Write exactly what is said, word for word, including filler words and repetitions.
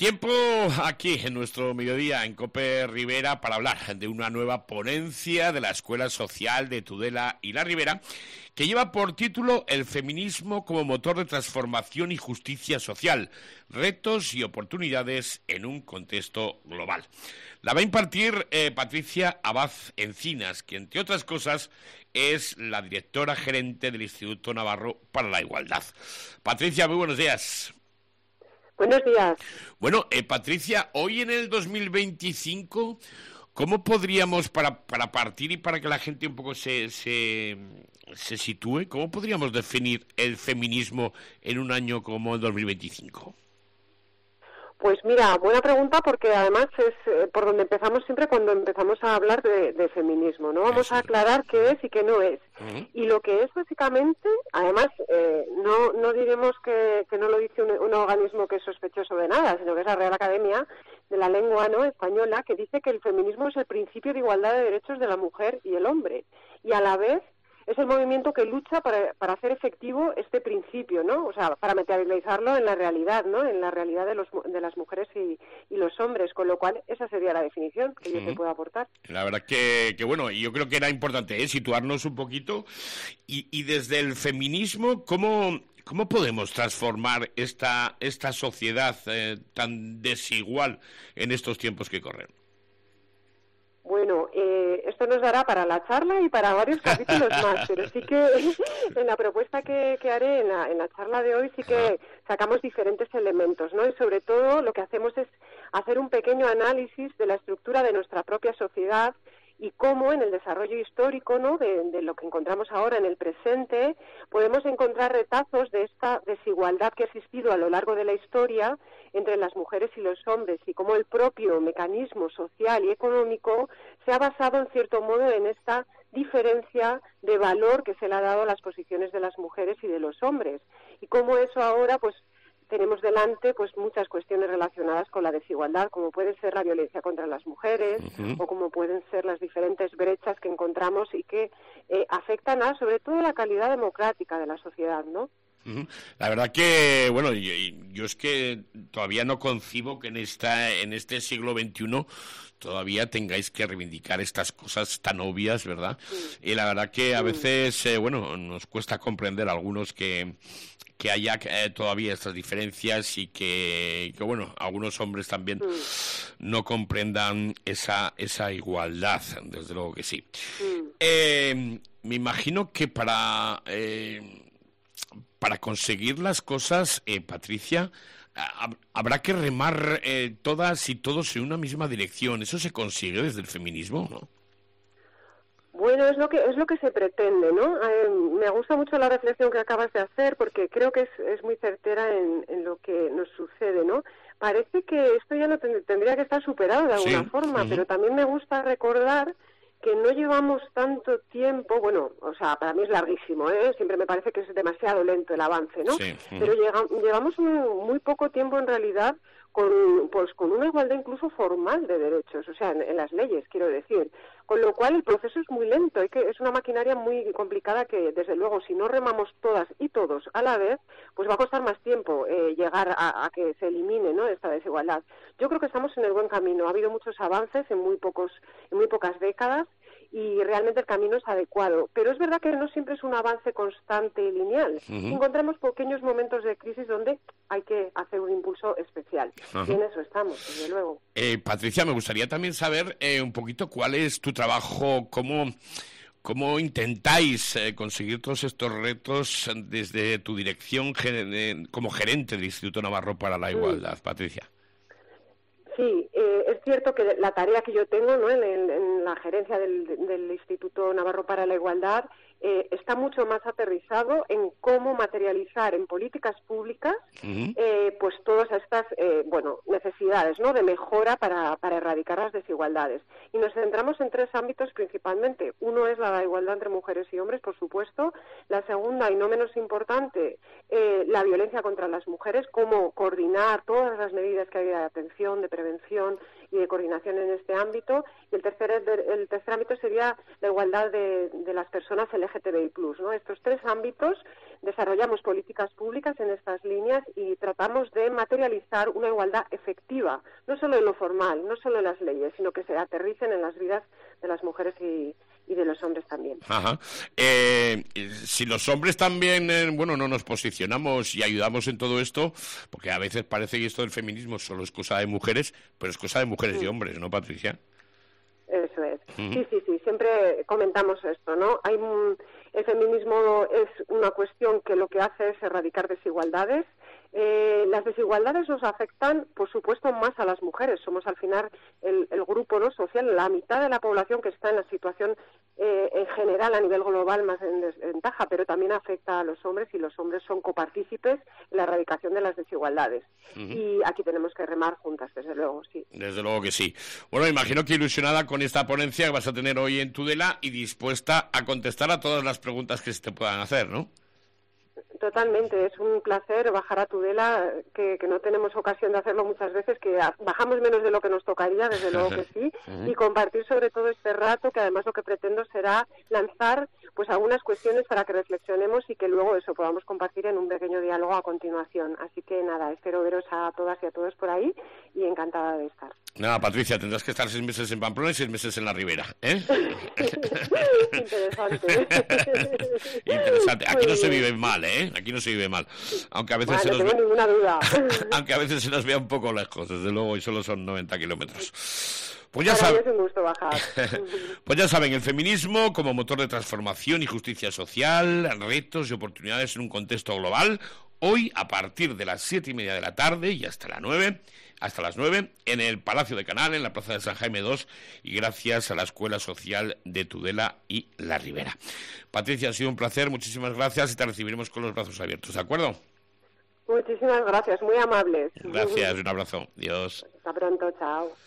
Tiempo aquí en nuestro mediodía en COPE Rivera para hablar de una nueva ponencia de la Escuela Social de Tudela y la Ribera que lleva por título El feminismo como motor de transformación y justicia social, retos y oportunidades en un contexto global. La va a impartir eh, Patricia Abad Encinas, que entre otras cosas es la directora gerente del Instituto Navarro para la Igualdad. Patricia, muy buenos días. Buenos días. Bueno, eh, Patricia, hoy en el dos mil veinticinco, ¿cómo podríamos, para, para partir y para que la gente un poco se, se, se sitúe, cómo podríamos definir el feminismo en un año como el dos mil veinticinco? Pues mira, buena pregunta, porque además es eh, por donde empezamos siempre cuando empezamos a hablar de, de feminismo, ¿no? Vamos Eso. a aclarar qué es y qué no es. Uh-huh. Y lo que es básicamente, además, eh, no no diremos que, que no lo dice un, un organismo que es sospechoso de nada, sino que es la Real Academia de la Lengua, ¿no?, española, que dice que el feminismo es el principio de igualdad de derechos de la mujer y el hombre, y a la vez es el movimiento que lucha para, para hacer efectivo este principio, ¿no? O sea, para materializarlo en la realidad, ¿no? En la realidad de los de las mujeres y, y los hombres, con lo cual esa sería la definición que uh-huh. yo te puedo aportar. La verdad que, que bueno, yo creo que era importante, ¿eh?, situarnos un poquito y, y desde el feminismo, ¿cómo, cómo podemos transformar esta, esta sociedad eh, tan desigual en estos tiempos que corren? Bueno, eh, esto nos dará para la charla y para varios capítulos más, pero sí que en la propuesta que, que haré en la, en la charla de hoy sí que sacamos diferentes elementos, ¿no? Y sobre todo lo que hacemos es hacer un pequeño análisis de la estructura de nuestra propia sociedad y cómo en el desarrollo histórico, ¿no?, de, de lo que encontramos ahora en el presente, podemos encontrar retazos de esta desigualdad que ha existido a lo largo de la historia entre las mujeres y los hombres, y cómo el propio mecanismo social y económico se ha basado en cierto modo en esta diferencia de valor que se le ha dado a las posiciones de las mujeres y de los hombres, y cómo eso ahora pues tenemos delante pues muchas cuestiones relacionadas con la desigualdad, como puede ser la violencia contra las mujeres, uh-huh. o como pueden ser las diferentes brechas que encontramos y que eh, afectan a, sobre todo, la calidad democrática de la sociedad, ¿no? Uh-huh. La verdad que, bueno, yo, yo es que todavía no concibo que en esta en este siglo veintiuno todavía tengáis que reivindicar estas cosas tan obvias, ¿verdad? Sí. Y la verdad que a veces, eh, bueno, nos cuesta comprender a algunos que que haya eh, todavía estas diferencias y que, que, bueno, algunos hombres también mm. no comprendan esa esa igualdad, desde luego que sí. Mm. Eh, me imagino que para eh, para conseguir las cosas, eh, Patricia, hab- habrá que remar eh, todas y todos en una misma dirección. ¿Eso se consigue desde el feminismo, no? Bueno, es lo que es lo que se pretende, ¿no? Eh, me gusta mucho la reflexión que acabas de hacer porque creo que es, es muy certera en, en lo que nos sucede, ¿no? Parece que esto ya no ten- tendría que estar superado de alguna sí. forma, uh-huh. pero también me gusta recordar que no llevamos tanto tiempo, bueno, o sea, para mí es larguísimo, ¿eh? Siempre me parece que es demasiado lento el avance, ¿no? Sí. Uh-huh. Pero llega, llevamos un, muy poco tiempo en realidad con pues con una igualdad incluso formal de derechos, o sea, en, en las leyes, quiero decir. Con lo cual el proceso es muy lento, hay que, es una maquinaria muy complicada que, desde luego, si no remamos todas y todos a la vez, pues va a costar más tiempo eh, llegar a, a que se elimine, ¿no?, esta desigualdad. Yo creo que estamos en el buen camino, ha habido muchos avances en muy pocos, en muy pocas décadas, y realmente el camino es adecuado. Pero es verdad que no siempre es un avance constante y lineal. Uh-huh. Encontramos pequeños momentos de crisis donde hay que hacer un impulso especial. Uh-huh. Y en eso estamos, desde luego. Eh, Patricia, me gustaría también saber eh, un poquito cuál es tu trabajo, cómo, cómo intentáis eh, conseguir todos estos retos desde tu dirección ger- como gerente del Instituto Navarro para la Igualdad, uh-huh. Patricia. Sí, eh, es cierto que la tarea que yo tengo, ¿no?, en, en, en la gerencia del, del Instituto Navarro para la Igualdad eh, está mucho más aterrizado en cómo materializar en políticas públicas uh-huh. eh, pues todas estas eh, bueno necesidades, ¿no?, de mejora para, para erradicar las desigualdades. Y nos centramos en tres ámbitos principalmente. Uno es la igualdad entre mujeres y hombres, por supuesto. La segunda, y no menos importante, eh, la violencia contra las mujeres, cómo coordinar todas las medidas que hay de atención, de prevención y de coordinación en este ámbito. Y el tercer, el tercer ámbito sería la igualdad de, de las personas L G T B I plus, ¿no? Estos tres ámbitos desarrollamos políticas públicas en estas líneas y tratamos de materializar una igualdad efectiva, no solo en lo formal, no solo en las leyes, sino que se aterricen en las vidas de las mujeres y, y de los hombres también. Ajá. Eh, si los hombres también, eh, bueno, no nos posicionamos y ayudamos en todo esto, porque a veces parece que esto del feminismo solo es cosa de mujeres, pero es cosa de mujeres sí. y hombres, ¿no, Patricia? Eso es. Uh-huh. Sí, sí, sí, siempre comentamos esto, ¿no? Hay un, el feminismo es una cuestión que lo que hace es erradicar desigualdades. Eh, las desigualdades nos afectan, por supuesto, más a las mujeres. Somos al final el, el grupo no social, la mitad de la población que está en la situación eh, en general a nivel global más en desventaja, pero también afecta a los hombres y los hombres son copartícipes en la erradicación de las desigualdades. Uh-huh. Y aquí tenemos que remar juntas, desde luego, sí. Desde luego que sí. Bueno, imagino que ilusionada con esta ponencia que vas a tener hoy en Tudela y dispuesta a contestar a todas las preguntas que se te puedan hacer, ¿no? Totalmente, es un placer bajar a Tudela, que, que no tenemos ocasión de hacerlo muchas veces, que bajamos menos de lo que nos tocaría, desde luego que sí, y compartir sobre todo este rato, que además lo que pretendo será lanzar pues algunas cuestiones para que reflexionemos y que luego eso podamos compartir en un pequeño diálogo a continuación. Así que nada, espero veros a todas y a todos por ahí y encantada de estar. Nada, Patricia, tendrás que estar seis meses en Pamplona y seis meses en la Ribera, ¿eh? Interesante. Interesante. Aquí Muy no se bien. vive mal, ¿eh? Aquí no se vive mal. Aunque a veces Vale, se nos no tengo ve... ninguna duda. Aunque a veces se nos vea un poco lejos, desde luego, y solo son noventa kilómetros. Pues ya, Para sab... mí es un gusto bajar. pues ya saben, el feminismo como motor de transformación y justicia social, retos y oportunidades en un contexto global. Hoy, a partir de las siete y media de la tarde y hasta las nueve, hasta las nueve, en el Palacio de Canal, en la Plaza de San Jaime dos, y gracias a la Escuela Social de Tudela y La Ribera. Patricia, ha sido un placer, muchísimas gracias y te recibiremos con los brazos abiertos, ¿de acuerdo? Muchísimas gracias, muy amables. Gracias, un abrazo. Adiós. Hasta pronto, chao.